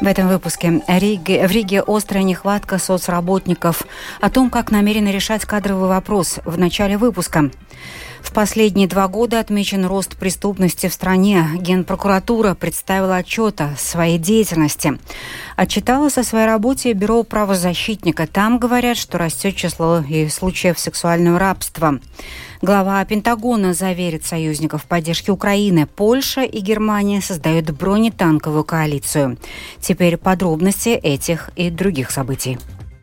этом выпуске в Риге острая нехватка соцработников. О том, как намерены решать кадровый вопрос в начале выпуска. В последние 2 года отмечен рост преступности в стране. Генпрокуратура представила отчет о своей деятельности. Отчиталось о своей работе Бюро правозащитника. Там говорят, что растет число и случаев сексуального рабства. Глава Пентагона заверит союзников в поддержке Украины. Польша и Германия создают бронетанковую коалицию. Теперь подробности этих и других событий.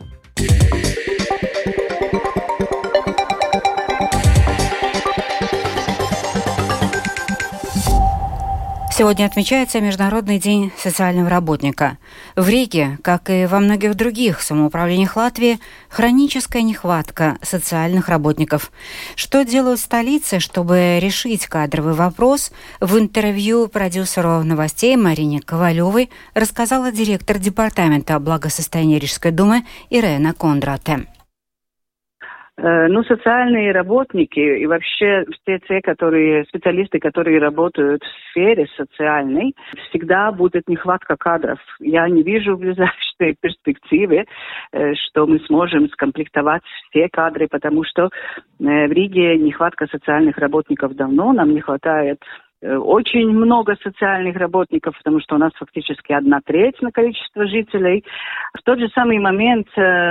Сегодня отмечается Международный день социального работника. В Риге, как и во многих других самоуправлениях Латвии, хроническая нехватка социальных работников. Что делают в столице, чтобы решить кадровый вопрос, в интервью продюсеру новостей Марине Ковалевой рассказала директор департамента благосостояния Рижской думы Ирена Кондрате. Социальные работники и вообще все те, специалисты, которые работают в сфере социальной, всегда будет нехватка кадров. Я не вижу в ближайшей перспективе, что мы сможем скомплектовать все кадры, потому что в Риге нехватка социальных работников давно, нам не хватает очень много социальных работников, потому что у нас фактически 1/3 на количество жителей. В тот же самый момент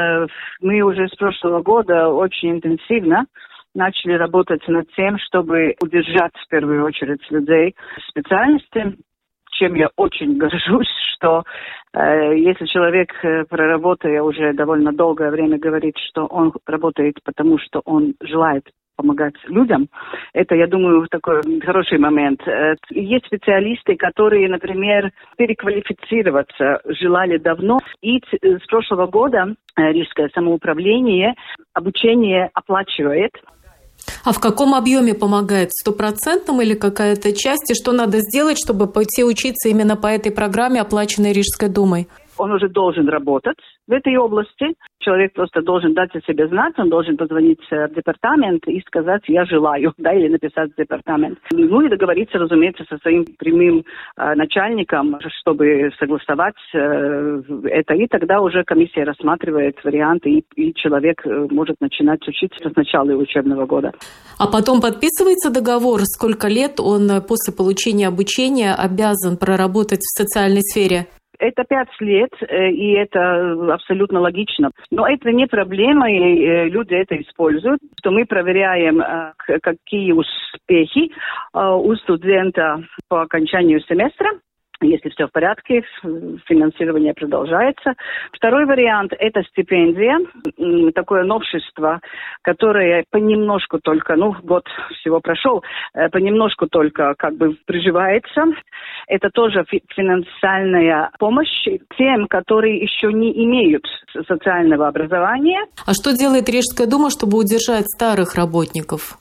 мы уже с прошлого года очень интенсивно начали работать над тем, чтобы удержать в первую очередь людей специальности, чем я очень горжусь, что если человек, проработая уже довольно долгое время, говорит, что он работает потому, что он желает помогать людям. Это, я думаю, такой хороший момент. Есть специалисты, которые, например, переквалифицироваться желали давно. И с прошлого года Рижское самоуправление обучение оплачивает. А в каком объеме помогает? 100% или какая-то часть? И что надо сделать, чтобы пойти учиться именно по этой программе, оплаченной Рижской думой? Он уже должен работать в этой области. Человек просто должен дать о себе знать, он должен позвонить в департамент и сказать «я желаю», или написать в департамент. И договориться, разумеется, со своим прямым начальником, чтобы согласовать это. И тогда уже комиссия рассматривает варианты, и человек может начинать учиться с начала учебного года. А потом подписывается договор, сколько лет он после получения обучения обязан проработать в социальной сфере? Это 5 лет, и это абсолютно логично. Но это не проблема, и люди это используют. Что мы проверяем, какие успехи у студента по окончанию семестра. Если все в порядке, финансирование продолжается. Второй вариант – это стипендия, такое новшество, которое понемножку только, год всего прошел, понемножку только приживается. Это тоже финансовая помощь тем, которые еще не имеют социального образования. А что делает Рижская дума, чтобы удержать старых работников?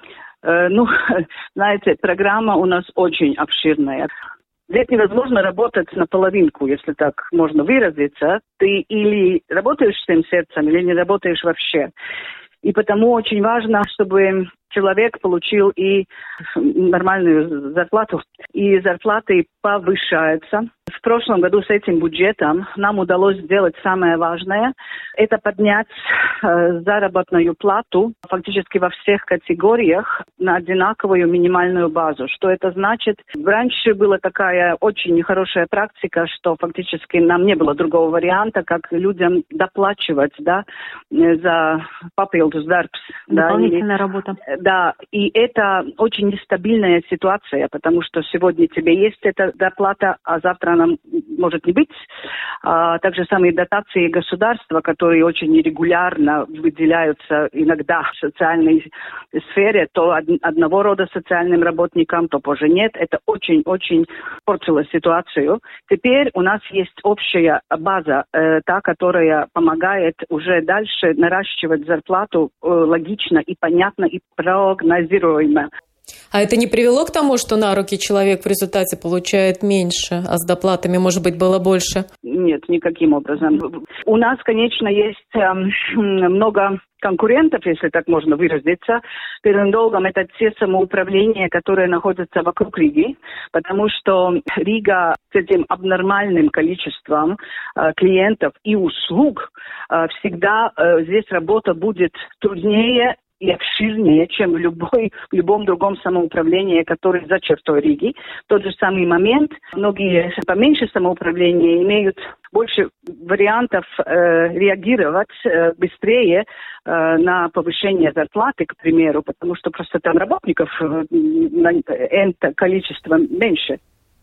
Знаете, программа у нас очень обширная. Здесь невозможно работать наполовинку, если так можно выразиться. Ты или работаешь всем сердцем, или не работаешь вообще. И потому очень важно, чтобы человек получил и нормальную зарплату. И зарплаты повышаются. В прошлом году с этим бюджетом нам удалось сделать самое важное. Это поднять заработную плату фактически во всех категориях на одинаковую минимальную базу. Что это значит? Раньше была такая очень нехорошая практика, что фактически нам не было другого варианта, как людям доплачивать за papildus darbs. Дополнительная работа. Да, и это очень нестабильная ситуация, потому что сегодня тебе есть эта доплата, а завтра она может не быть. Также самые дотации государства, которые очень нерегулярно выделяются иногда в социальной сфере, то одного рода социальным работникам, то позже нет. Это очень-очень портило ситуацию. Теперь у нас есть общая база, та, которая помогает уже дальше наращивать зарплату логично и понятно и прогнозируемо. А это не привело к тому, что на руки человек в результате получает меньше, а с доплатами, может быть, было больше? Нет, никаким образом. У нас, конечно, есть много конкурентов, если так можно выразиться. Первым долгом это те самоуправления, которые находятся вокруг Риги, потому что Рига с этим абнормальным количеством клиентов и услуг всегда здесь работа будет труднее и обширнее, чем в любом другом самоуправлении, которое за чертой Риги. В тот же самый момент многие поменьше самоуправления имеют больше вариантов реагировать быстрее на повышение зарплаты, к примеру, потому что просто там работников это количество меньше.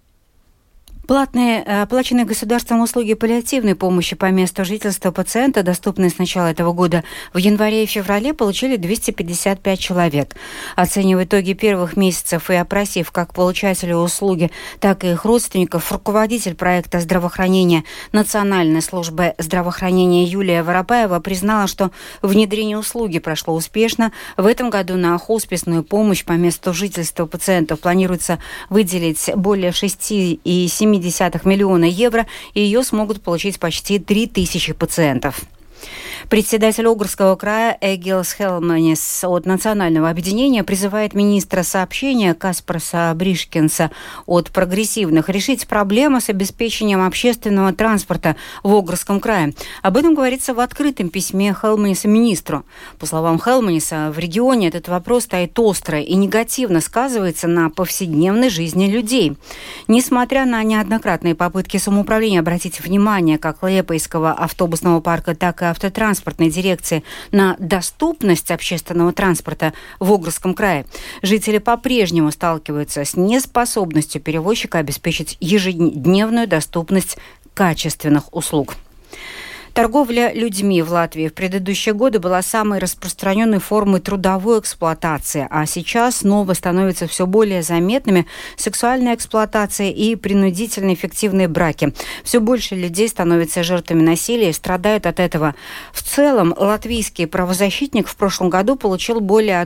Платные, оплаченные государством услуги паллиативной помощи по месту жительства пациента, доступные с начала этого года, в январе и феврале получили 255 человек. Оценивая итоги первых месяцев и опросив как получателей услуги, так и их родственников, руководитель проекта здравоохранения Национальной службы здравоохранения Юлия Воропаева признала, что внедрение услуги прошло успешно. В этом году на хосписную помощь по месту жительства пациентов планируется выделить более 6,7 миллиона евро, и ее смогут получить почти 3000 пациентов. Председатель Огрского края Эгилс Хелманис от Национального объединения призывает министра сообщения Каспарса Бришкинса от прогрессивных решить проблему с обеспечением общественного транспорта в Огрском крае. Об этом говорится в открытом письме Хелманиса министру. По словам Хелманиса, в регионе этот вопрос стоит остро и негативно сказывается на повседневной жизни людей. Несмотря на неоднократные попытки самоуправления обратить внимание как Лепойского автобусного парка, так и автотранспортной дирекции на доступность общественного транспорта в Огрском крае, жители по-прежнему сталкиваются с неспособностью перевозчика обеспечить ежедневную доступность качественных услуг. Торговля людьми в Латвии в предыдущие годы была самой распространенной формой трудовой эксплуатации, а сейчас снова становятся все более заметными сексуальная эксплуатация и принудительные фиктивные браки. Все больше людей становятся жертвами насилия и страдают от этого. В целом, латвийский правозащитник в прошлом году получил более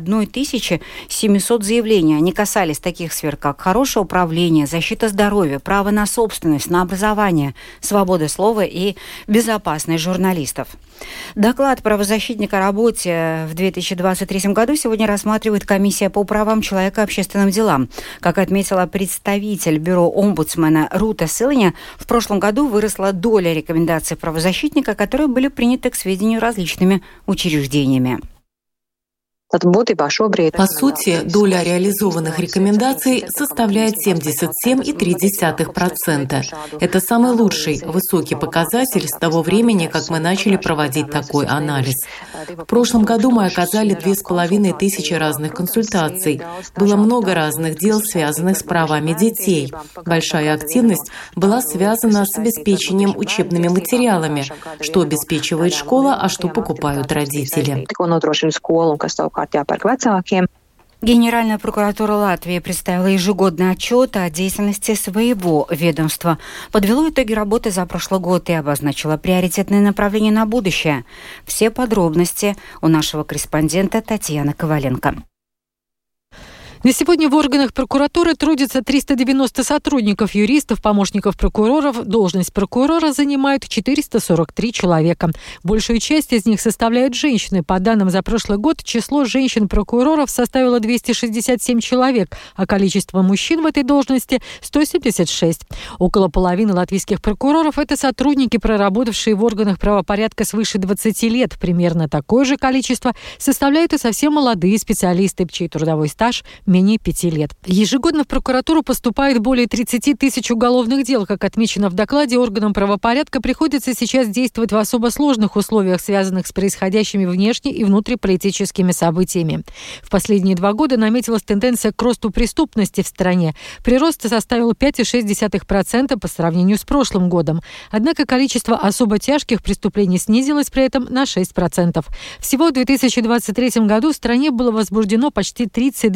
1700 заявлений. Они касались таких сфер, как хорошее управление, защита здоровья, право на собственность, на образование, свобода слова и безопасность журналистов. Доклад правозащитника о работе в 2023 году сегодня рассматривает Комиссия по правам человека и общественным делам. Как отметила представитель бюро омбудсмена Рута Силиня, в прошлом году выросла доля рекомендаций правозащитника, которые были приняты к сведению различными учреждениями. По сути, доля реализованных рекомендаций составляет 77,3%. Это самый лучший, высокий показатель с того времени, как мы начали проводить такой анализ. В прошлом году мы оказали 2500 разных консультаций. Было много разных дел, связанных с правами детей. Большая активность была связана с обеспечением учебными материалами, что обеспечивает школа, а что покупают родители. Генеральная прокуратура Латвии представила ежегодный отчет о деятельности своего ведомства, подвела итоги работы за прошлый год и обозначила приоритетные направления на будущее. Все подробности у нашего корреспондента Татьяны Коваленко. На сегодня в органах прокуратуры трудится 390 сотрудников, юристов, помощников прокуроров. Должность прокурора занимают 443 человека. Большую часть из них составляют женщины. По данным за прошлый год, число женщин-прокуроров составило 267 человек, а количество мужчин в этой должности – 176. Около половины латвийских прокуроров – это сотрудники, проработавшие в органах правопорядка свыше 20 лет. Примерно такое же количество составляют и совсем молодые специалисты, чей трудовой стаж – менее 5 лет. Ежегодно в прокуратуру поступает более 30 тысяч уголовных дел. Как отмечено в докладе, органам правопорядка приходится сейчас действовать в особо сложных условиях, связанных с происходящими внешне- и внутриполитическими событиями. В последние 2 года наметилась тенденция к росту преступности в стране. Прирост составил 5,6% по сравнению с прошлым годом. Однако количество особо тяжких преступлений снизилось при этом на 6%. Всего в 2023 году в стране было возбуждено почти 32,5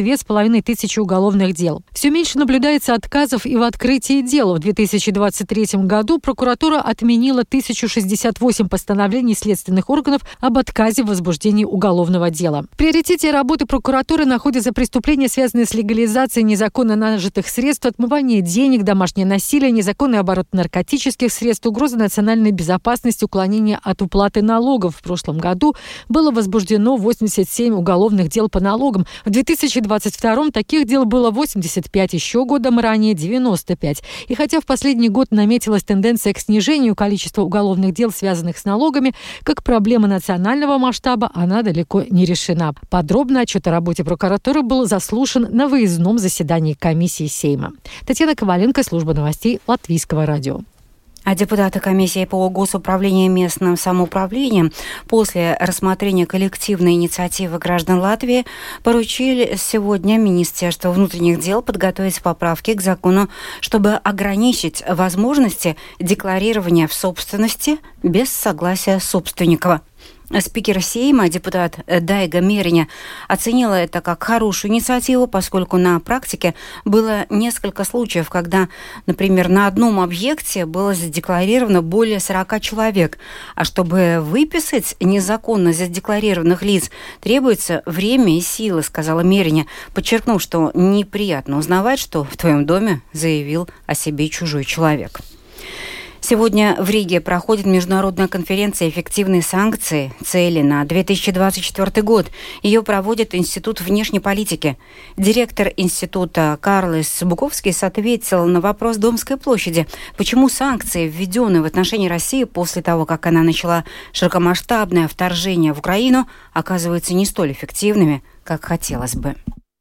3,5 тысячи уголовных дел. Все меньше наблюдается отказов и в открытии дел. В 2023 году прокуратура отменила 1068 постановлений следственных органов об отказе в возбуждении уголовного дела. В приоритете работы прокуратуры находятся преступления, связанные с легализацией незаконно нажитых средств, отмывание денег, домашнее насилие, незаконный оборот наркотических средств, угроза национальной безопасности, уклонение от уплаты налогов. В прошлом году было возбуждено 87 уголовных дел по налогам. В 2022 таких дел было 85, еще годом ранее 95. И хотя в последний год наметилась тенденция к снижению количества уголовных дел, связанных с налогами, как проблема национального масштаба, она далеко не решена. Подробно отчет о работе прокуратуры был заслушан на выездном заседании комиссии Сейма. Татьяна Коваленко, служба новостей Латвийского радио. А депутаты комиссии по госуправлению и местным самоуправлением после рассмотрения коллективной инициативы граждан Латвии поручили сегодня Министерству внутренних дел подготовить поправки к закону, чтобы ограничить возможности декларирования в собственности без согласия собственника. Спикер Сейма, депутат Дайга Мериня, оценила это как хорошую инициативу, поскольку на практике было несколько случаев, когда, например, на одном объекте было задекларировано более 40 человек, а чтобы выписать незаконно задекларированных лиц, требуется время и силы, сказала Мериня, подчеркнув, что неприятно узнавать, что в твоем доме заявил о себе чужой человек. Сегодня в Риге проходит международная конференция «Эффективные санкции. Цели на 2024 год». Ее проводит Институт внешней политики. Директор института Карлис Буковскис ответил на вопрос Домской площади, почему санкции, введенные в отношении России после того, как она начала широкомасштабное вторжение в Украину, оказываются не столь эффективными, как хотелось бы.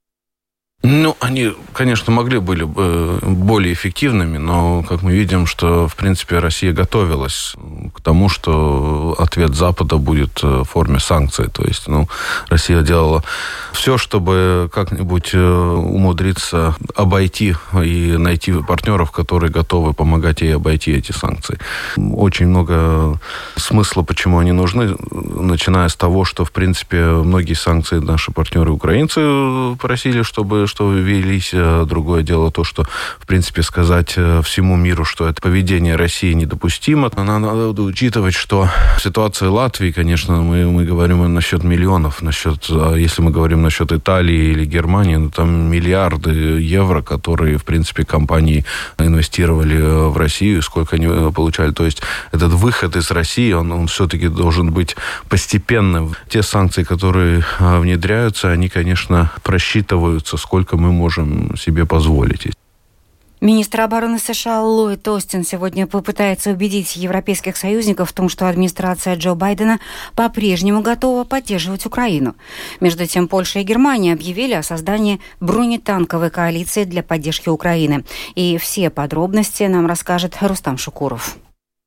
Они, конечно, могли были бы более эффективными, но, как мы видим, что, в принципе, Россия готовилась к тому, что ответ Запада будет в форме санкций. То есть, Россия делала все, чтобы как-нибудь умудриться обойти и найти партнеров, которые готовы помогать ей обойти эти санкции. Очень много смысла, почему они нужны, начиная с того, что, в принципе, многие санкции наши партнеры украинцы просили, чтобы ввелись. Другое дело то, что, в принципе, сказать всему миру, что это поведение России недопустимо. Надо учитывать, что ситуация Латвии, конечно, мы говорим насчет миллионов, если мы говорим насчет Италии или Германии, там миллиарды евро, которые, в принципе, компании инвестировали в Россию, сколько они получали. То есть этот выход из России, он все-таки должен быть постепенным. Те санкции, которые внедряются, они, конечно, просчитываются, сколько мы можем себе позволить. Министр обороны США Ллойд Остин сегодня попытается убедить европейских союзников в том, что администрация Джо Байдена по-прежнему готова поддерживать Украину. Между тем, Польша и Германия объявили о создании бронетанковой коалиции для поддержки Украины. И все подробности нам расскажет Рустам Шукуров.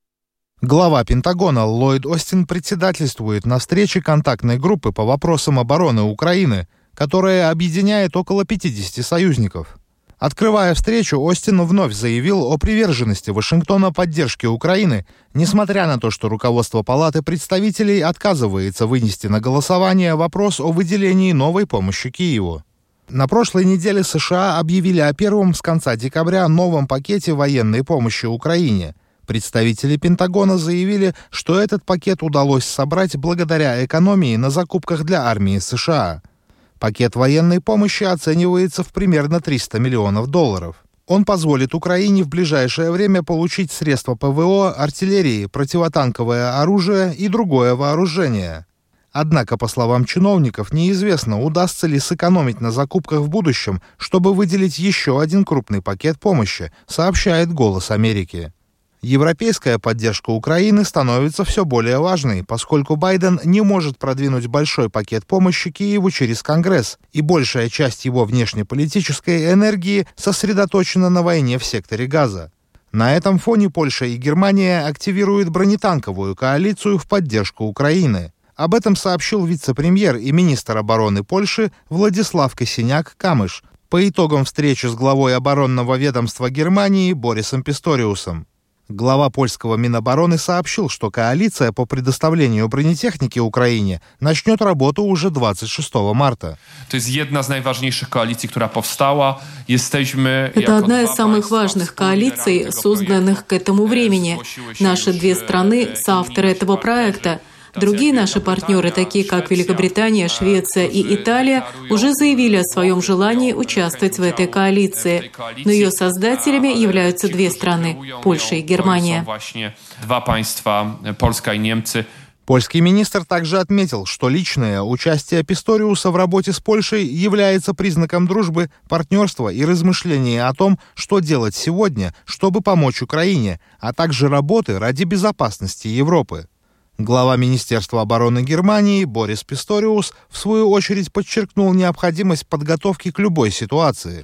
Глава Пентагона Ллойд Остин председательствует на встрече контактной группы по вопросам обороны Украины, которая объединяет около 50 союзников. Открывая встречу, Остин вновь заявил о приверженности Вашингтона поддержке Украины, несмотря на то, что руководство Палаты представителей отказывается вынести на голосование вопрос о выделении новой помощи Киеву. На прошлой неделе США объявили о первом с конца декабря новом пакете военной помощи Украине. Представители Пентагона заявили, что этот пакет удалось собрать благодаря экономии на закупках для армии США. Пакет военной помощи оценивается в примерно $300 миллионов. Он позволит Украине в ближайшее время получить средства ПВО, артиллерии, противотанковое оружие и другое вооружение. Однако, по словам чиновников, неизвестно, удастся ли сэкономить на закупках в будущем, чтобы выделить еще один крупный пакет помощи, сообщает «Голос Америки». Европейская поддержка Украины становится все более важной, поскольку Байден не может продвинуть большой пакет помощи Киеву через Конгресс, и большая часть его внешнеполитической энергии сосредоточена на войне в секторе Газа. На этом фоне Польша и Германия активируют бронетанковую коалицию в поддержку Украины. Об этом сообщил вице-премьер и министр обороны Польши Владислав Косиняк-Камыш по итогам встречи с главой оборонного ведомства Германии Борисом Писториусом. Глава польского Минобороны сообщил, что коалиция по предоставлению бронетехники Украине начнет работу уже 26 марта. Это одна из самых важных коалиций, созданных к этому времени. Наши две страны — соавторы этого проекта. Другие наши партнеры, такие как Великобритания, Швеция и Италия, уже заявили о своем желании участвовать в этой коалиции. Но ее создателями являются две страны – Польша и Германия. Польский министр также отметил, что личное участие Писториуса в работе с Польшей является признаком дружбы, партнерства и размышления о том, что делать сегодня, чтобы помочь Украине, а также работы ради безопасности Европы. Глава Министерства обороны Германии Борис Писториус в свою очередь подчеркнул необходимость подготовки к любой ситуации.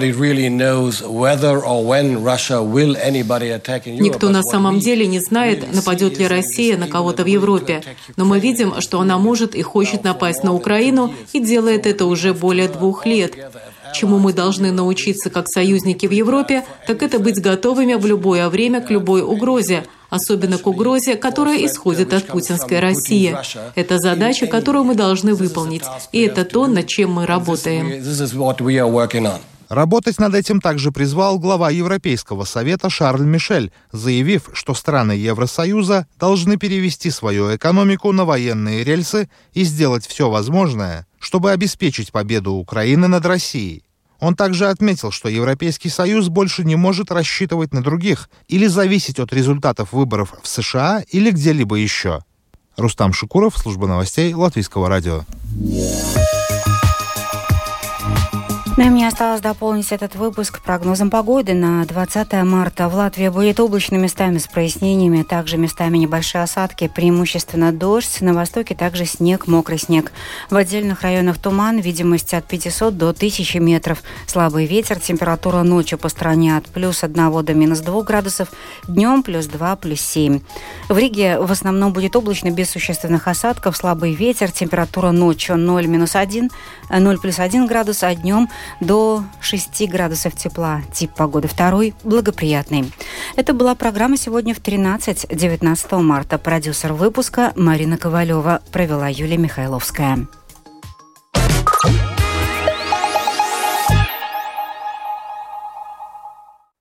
Никто на самом деле не знает, нападет ли Россия на кого-то в Европе. Но мы видим, что она может и хочет напасть на Украину и делает это уже более 2 лет. Чему мы должны научиться как союзники в Европе, так это быть готовыми в любое время к любой угрозе, особенно к угрозе, которая исходит от путинской России. Это задача, которую мы должны выполнить, и это то, над чем мы работаем. Работать над этим также призвал глава Европейского совета Шарль Мишель, заявив, что страны Евросоюза должны перевести свою экономику на военные рельсы и сделать все возможное, чтобы обеспечить победу Украины над Россией. Он также отметил, что Европейский Союз больше не может рассчитывать на других или зависеть от результатов выборов в США или где-либо еще. Рустам Шукуров, служба новостей Латвийского радио. Ну и мне осталось дополнить этот выпуск прогнозом погоды на 20 марта. В Латвии будет облачно, местами с прояснениями, также местами небольшие осадки, преимущественно дождь, на востоке также снег, мокрый снег. В отдельных районах туман, видимость от 500 до 1000 метров. Слабый ветер, температура ночью по стране от +1 до -2 градусов, днем +2, +7. В Риге в основном будет облачно, без существенных осадков, слабый ветер, температура ночью 0+1 градус, а днем до 6 градусов тепла. Тип погоды второй – благоприятный. Это была программа «Сегодня в 13», 19 марта. Продюсер выпуска Марина Ковалева. Провела Юлия Михайловская.